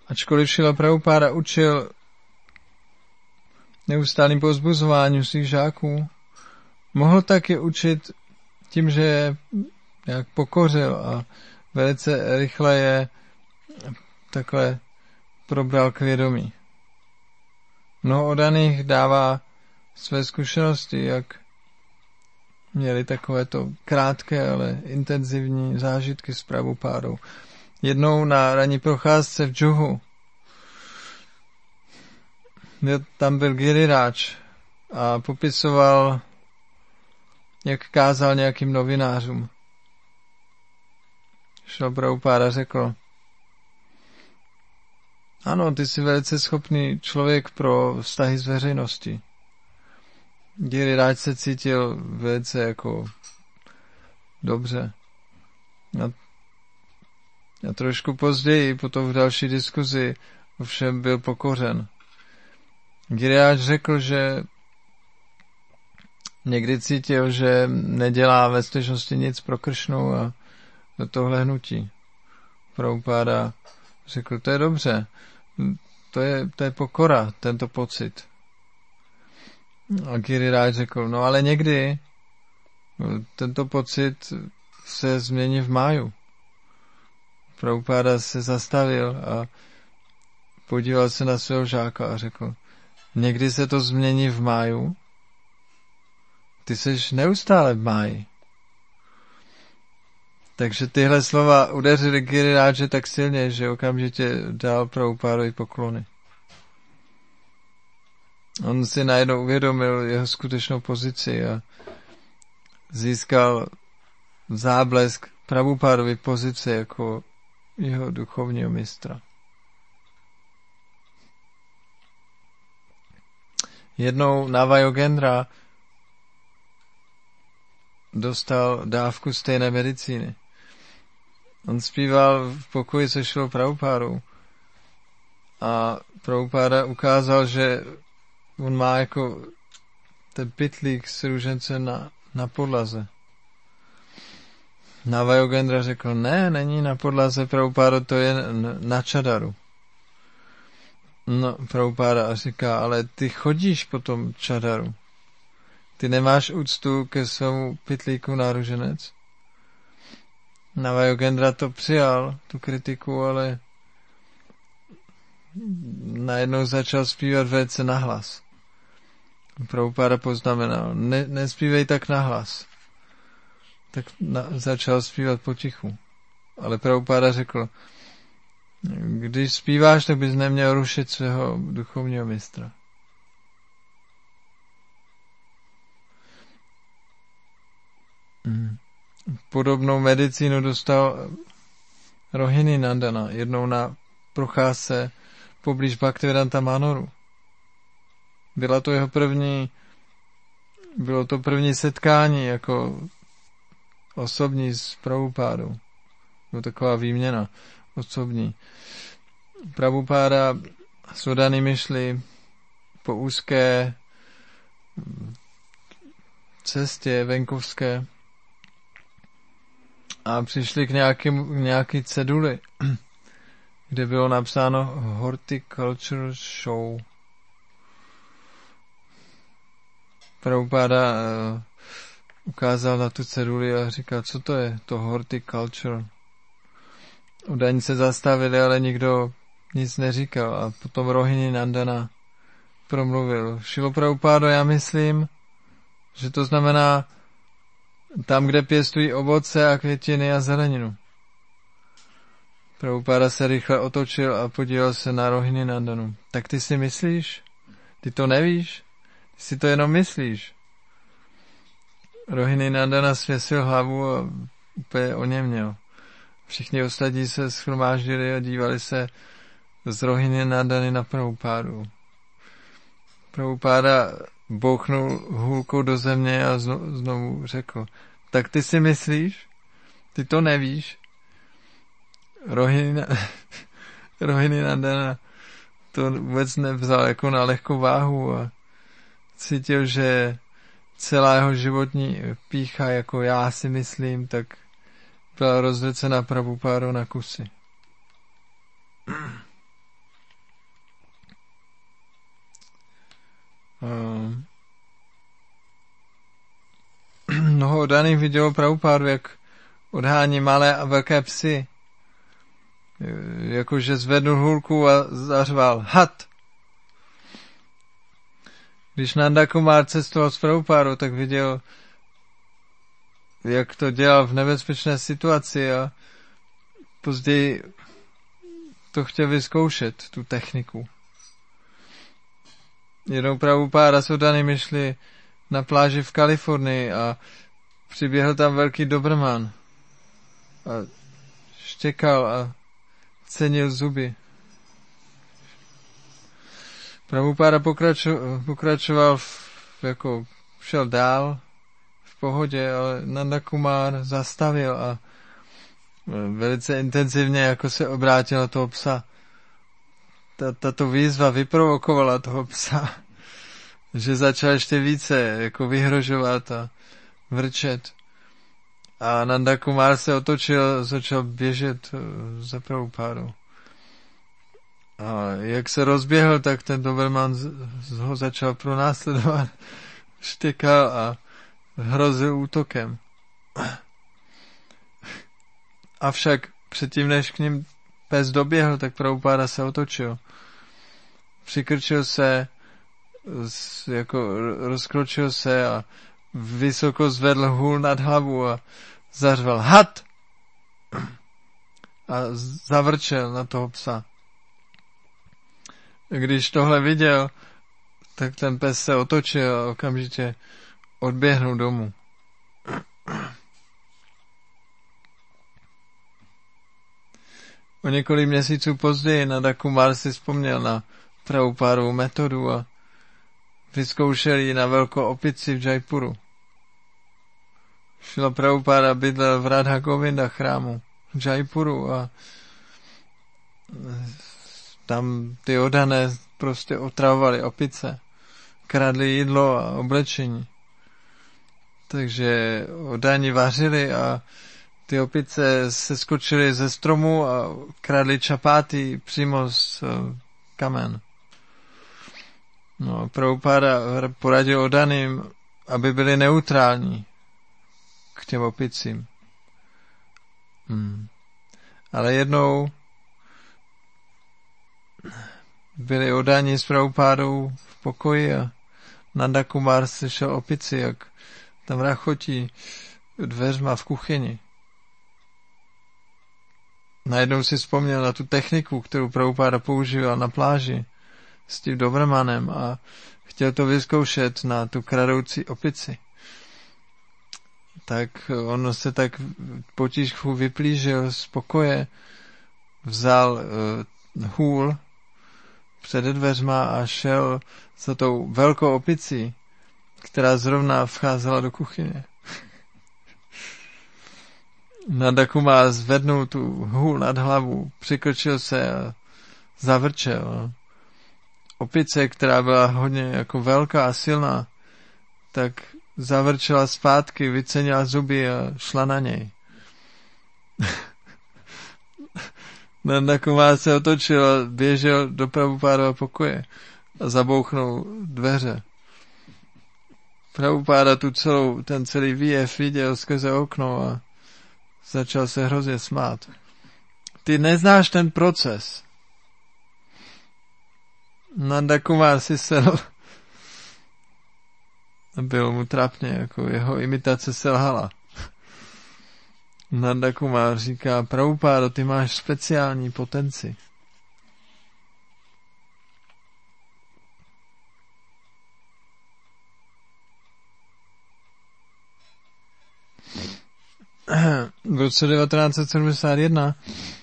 Ačkoliv Šrila Prabhupáda učil neustálým povzbuzováním svých žáků, mohl taky učit tím, že je jak pokořil a velice rychle je takhle probral k vědomí. Mnoho oddaných dává své zkušenosti, jak měli takovéto krátké, ale intenzivní zážitky s Prabhupádou. Jednou na ranní procházce v Džuhu tam byl Giriraj a popisoval, jak kázal nějakým novinářům. Šrila Prabhupáda řekl: ano, ty jsi velice schopný člověk pro vztahy s veřejností. Giriraj se cítil velice jako dobře. A trošku později, potom v další diskuzi, ovšem byl pokořen. Giriraj řekl, že někdy cítil, že nedělá ve skutečnosti nic pro Kršnu a do tohle hnutí. Prabhupáda řekl, to je dobře, to je pokora, tento pocit. A Giriraj řekl, no ale někdy tento pocit se změní v máju. Prabhupáda se zastavil a podíval se na svého žáka a řekl, někdy se to změní v máju, ty seš neustále v máji. Takže tyhle slova udeřily Giriráže tak silně, že okamžitě dal Prabhupádovi poklony. On si najednou uvědomil jeho skutečnou pozici a získal záblesk Prabhupádovy pozice jako jeho duchovního mistra. Jednou Navajogendra dostal dávku stejné medicíny. On zpíval v pokoji se Šrilou Prabhupádou a Prabhupáda ukázal, že on má jako ten pytlík s růžencem na podlaze. Navajogendra řekl, ne, není na podlaze, Prabhupádo, to je na čadaru. No, Prabhupáda říká, ale ty chodíš po tom čadaru. Ty nemáš úctu ke svému pytlíku na růženec? Navajogendra to přijal, tu kritiku, ale najednou začal zpívat velice nahlas. Prabhupáda poznamenal, nespívej tak nahlas. Tak začal zpívat potichu. Ale Prabhupáda řekl, když zpíváš, tak bys neměl rušit svého duchovního mistra. Podobnou medicínu dostal Rohini Nandana jednou na procházce poblíž Bhaktivedanta Manoru. Bylo to první setkání jako osobní s Prabhupádou. Byla taková výměna osobní. Prabhupáda s oddanými šli po úzké cestě venkovské a přišli k nějaký ceduli, kde bylo napsáno Horticulture Show. Prabhupáda ukázal na tu ceduli a říkal, co to je, to horticulture. Oddaní se zastavili, ale nikdo nic neříkal a potom Rohini Nandana promluvil. Šrilo Prabhupádo, já myslím, že to znamená tam, kde pěstují ovoce a květiny a zeleninu. Prabhupáda se rychle otočil a podíval se na Rohini Nandanu. Tak ty si myslíš? Ty to nevíš? Ty si to jenom myslíš? Rohini Nandana svěsil hlavu a úplně oněměl. Všichni ostatní se shromáždili a dívali se z Rohini Nandany na Prabhupádu. Prabhupáda bouchnul hůlkou do země a znovu řekl, tak ty si myslíš? Ty to nevíš? Rohini Nandana to vůbec nevzal jako na lehkou váhu a cítil, že celá jeho životní pýcha, jako já si myslím, tak byla rozvrcena Prabhupádou na kusy. Udaný vidělo Prabhupádu, jak odhání malé a velké psy. Jakože zvednul hůlku a zařval had. Když Nanda Kumar cestoval s Prabhupádou, tak viděl, jak to dělal v nebezpečné situaci a později to chtěl vyzkoušet, tu techniku. Jednou Prabhupáda s Udaným šli na pláži v Kalifornii a přiběhl tam velký dobrman a štěkal a cenil zuby. Prabhupáda pokračoval jako šel dál v pohodě, ale Nanda Kumar zastavil a velice intenzivně jako se obrátil na toho psa. Tato výzva vyprovokovala toho psa, že začal ještě více jako vyhrožovat a vrčet. A Nanda Kumar se otočil, začal běžet za Prabhupádou. A jak se rozběhl, tak ten Doberman ho začal pronásledovat, štěkal a hrozil útokem. Avšak předtím, než k ním pes doběhl, tak Prabhupáda se otočil. Přikrčil se, jako rozkročil se a vysoko zvedl hůl nad hlavu a zařval had! A zavrčel na toho psa. Když tohle viděl, tak ten pes se otočil a okamžitě odběhnul domů. O několik měsíců později Nanda Kumar si vzpomněl na Prabhupádovu metodu a vyzkoušel ji na velkou opici v Jaipuru. Šrila Prabhupáda bydlel v Radha Govinda chrámu v Jaipuru a tam ty oddané prostě otravovali opice, kradli jídlo a oblečení. Takže oddaní vařili a ty opice se skočily ze stromu a kradli čapáty přímo z kamen. No, Prabhupáda poradil oddaným, aby byli neutrální k těm opicím. Ale jednou byli oddaní s Prabhupádou v pokoji a Nanda Kumar slyšel opici, jak tam rachotí dveřma v kuchyni. Najednou si vzpomněl na tu techniku, kterou Prabhupáda používal na pláži s tím Dobermanem a chtěl to vyzkoušet na tu kradoucí opici. Tak on se tak potichu vyplížil z pokoje, vzal hůl před dveřma a šel za tou velkou opicí, která zrovna vcházela do kuchyně. Nanda Kumar zvednul tu hůl nad hlavu, přikročil se a zavrčel. Opice, která byla hodně jako velká a silná, tak zavrčela zpátky, vycenila zuby a šla na něj. Nanda Kumar se otočil a běžel do Prabhupádova pokoje a zabouchnul dveře. Prabhupáda ten celý výjev viděl skrze okno a začal se hrozně smát. Ty neznáš ten proces. Nanda Kumar si sedl. Bylo mu trapně, jako jeho imitace selhala. Nanda Kumar říká, Prabhupádo, ty máš speciální potenci. V roce 1971,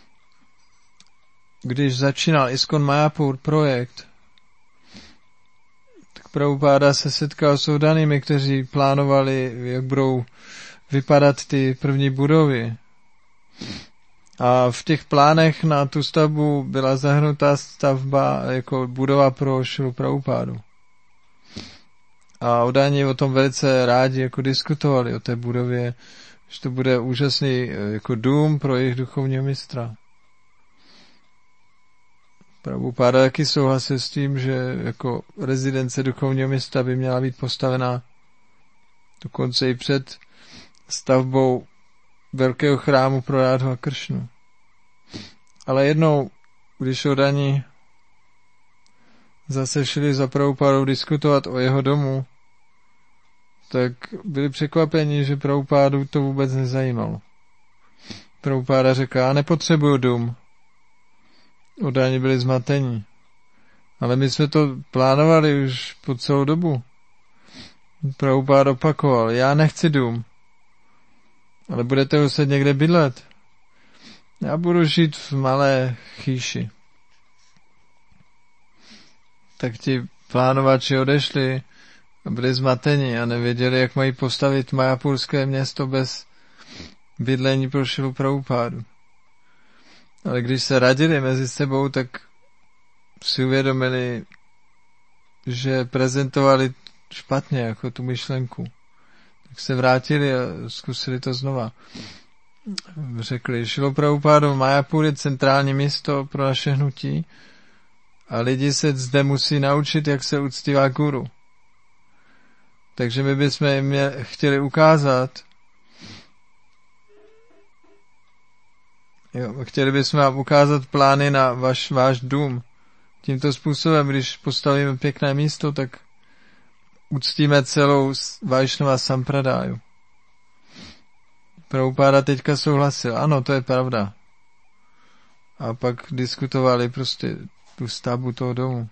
když začínal ISKCON Mayapur projekt, tak Prabhupáda se setkal s oddanými, kteří plánovali, jak budou vypadat ty první budovy. A v těch plánech na tu stavbu byla zahrnutá stavba jako budova pro Šrilu Prabhupádu. A oddaní o tom velice rádi jako diskutovali o té budově, že to bude úžasný jako dům pro jejich duchovního mistra. Prabhupáda taky souhlasil s tím, že jako rezidence duchovního mistra by měla být postavená dokonce i před stavbou velkého chrámu pro Rádhu a Kršnu. Ale jednou, když Odani zase šli za Prabhupádou diskutovat o jeho domu, tak byli překvapeni, že Prabhupádu to vůbec nezajímalo. Prabhupáda řekl, já nepotřebuju dům. Odani byli zmatení. Ale my jsme to plánovali už po celou dobu. Prabhupáda opakoval, já nechci dům. Ale budete muset někde bydlet. Já budu žít v malé chýši. Tak ti plánovači odešli a byli zmateni a nevěděli, jak mají postavit majapurské město bez bydlení pro Šilu Prabhupádu. Ale když se radili mezi sebou, tak si uvědomili, že prezentovali špatně jako tu myšlenku. Tak se vrátili a zkusili to znova. Řekli, Šilo Prabhupádo, Majapur je centrální místo pro naše hnutí a lidi se zde musí naučit, jak se uctívá guru. Takže my bychom jim chtěli ukázat, chtěli bychom vám ukázat plány na váš dům. Tímto způsobem, když postavíme pěkné místo, tak uctíme celou Vajšnava sampradáju. Prabhupáda teďka souhlasil. Ano, to je pravda. A pak diskutovali prostě tu stavbu toho domu.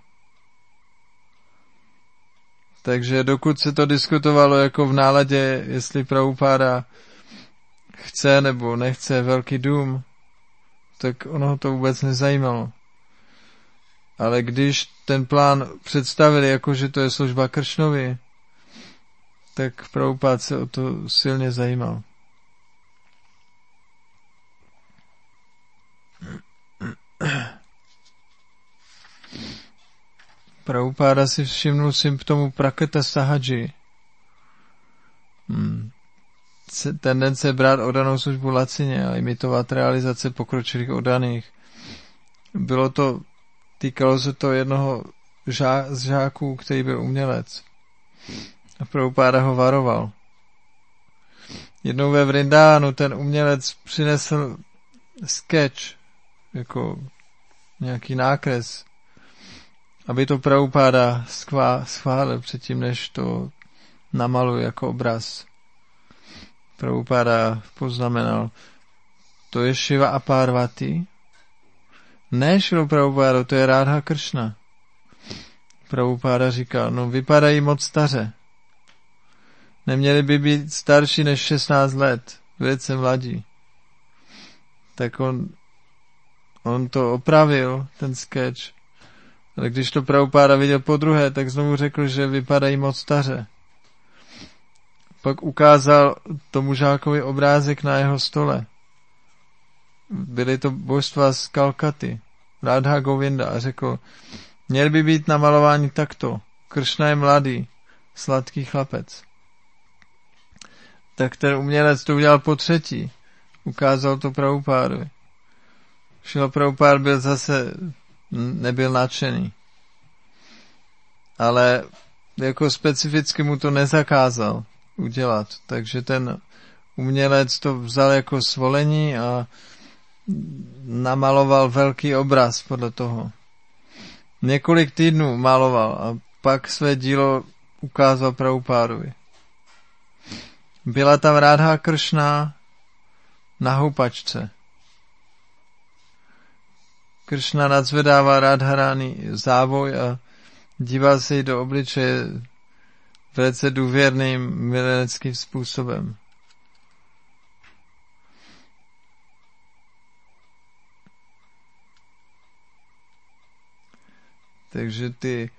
Takže dokud se to diskutovalo jako v náladě, jestli Prabhupáda chce nebo nechce velký dům, tak ono to vůbec nezajímalo. Ale když ten plán představili, jako že to je služba Kršnovi, tak Prabhupád se o to silně zajímal. Prabhupáda si všimnul symptomu praketa sahadži. Tendence brát oddanou službu lacině a imitovat realizace pokročilých oddaných. Týkalo se to jednoho z žáků, který byl umělec. A Prabhupáda ho varoval. Jednou ve Vrindánu ten umělec přinesl sketch, jako nějaký nákres, aby to Prabhupáda schválil předtím, než to namaluje jako obraz. Prabhupáda poznamenal, to je Šiva a Parvati? Ne, Šilo Prabhupádo, to je Rádha Kršna. Prabhupáda říkal, no vypadají moc staře. Neměli by být starší než 16 let, velice mladí. Tak on to opravil, ten sketch. Ale když to Prabhupáda viděl podruhé, tak znovu řekl, že vypadají moc staře. Pak ukázal tomu žákovi obrázek na jeho stole. Byly to božstva z Kalkaty, Radha Govinda, a řekl, měl by být namalováni takto. Kršna je mladý, sladký chlapec. Tak ten umělec to udělal po třetí. Ukázal to Prabhupádovi. Šrila Prabhupád nebyl nadšený. Ale jako specificky mu to nezakázal udělat. Takže ten umělec to vzal jako svolení a namaloval velký obraz podle toho. Několik týdnů maloval a pak své dílo ukázal Prabhupádovi. Byla tam Rádha Kršna na houpačce. Kršna nadzvedává Radharani závoj a dívá se jí do obličeje velice důvěrným mileneckým způsobem. Takže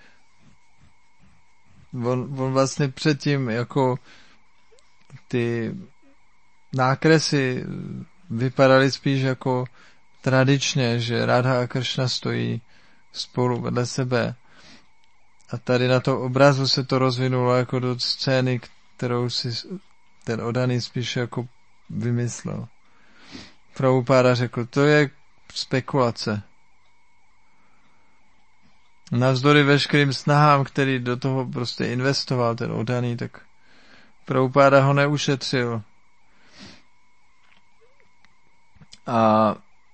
on vlastně předtím jako ty nákresy vypadaly spíš jako tradičně, že Radha a Kršna stojí spolu vedle sebe. A tady na tom obrazu se to rozvinulo jako do scény, kterou si ten oddaný spíš jako vymyslel. Prabhupáda řekl, to je spekulace. Navzdory veškerým snahám, který do toho prostě investoval ten oddaný, tak Prabhupáda ho neušetřil. A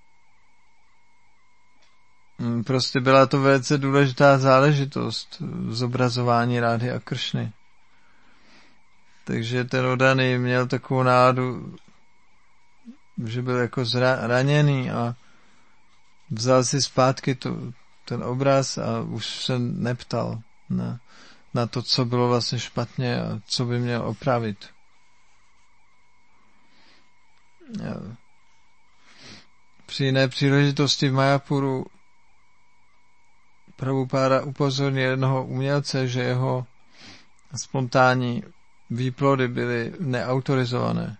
prostě byla to velice důležitá záležitost zobrazování Rádhy a Kršny. Takže ten Odany měl takovou náladu, že byl jako zraněný a vzal si zpátky ten obraz a už se neptal na to, co bylo vlastně špatně a co by měl opravit. Při jiné příležitosti v Mayapuru Prabhupáda upozornil jednoho umělce, že jeho spontánní výplody byly neautorizované.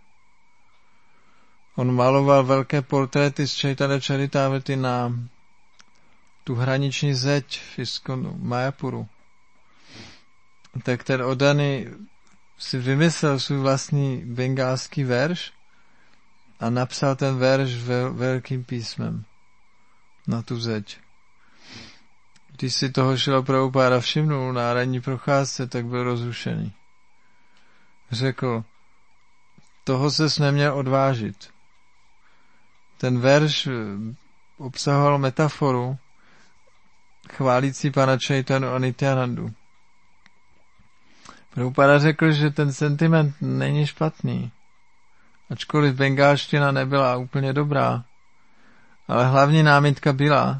On maloval velké portréty z Chaitanya Charitamrity na tu hraniční zeď v Iskonu, Mayapuru. Tak ten Odany si vymyslel svůj vlastní bengálský verš a napsal ten verš velkým písmem na tu zeď. Když si toho Šrila Prabhupáda všimnul na ranní procházce, tak byl rozrušený. Řekl, toho ses neměl odvážit. Ten verš obsahoval metaforu chválící pana Chaitanu a Nityanandu. Prabhupáda řekl, že ten sentiment není špatný, ačkoliv bengálština nebyla úplně dobrá, ale hlavní námitka byla,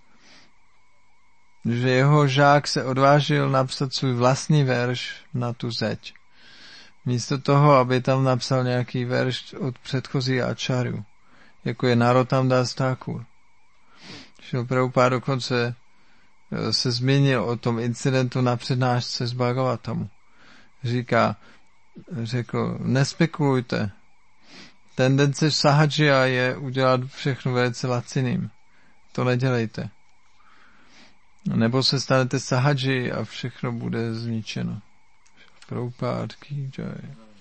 že jeho žák se odvážil napsat svůj vlastní verš na tu zeď. Místo toho, aby tam napsal nějaký verš od předchozí acharyu, jako je Narottam Das Thakur. Šrila Prabhupáda dokonce se zmínil o tom incidentu na přednášce z Bhagavatamu. Řekl, nespekulujte. Tendence sahajia je udělat všechno velice laciným. To nedělejte. Nebo se stanete sahaji a všechno bude zničeno. Prabhupád ki jai.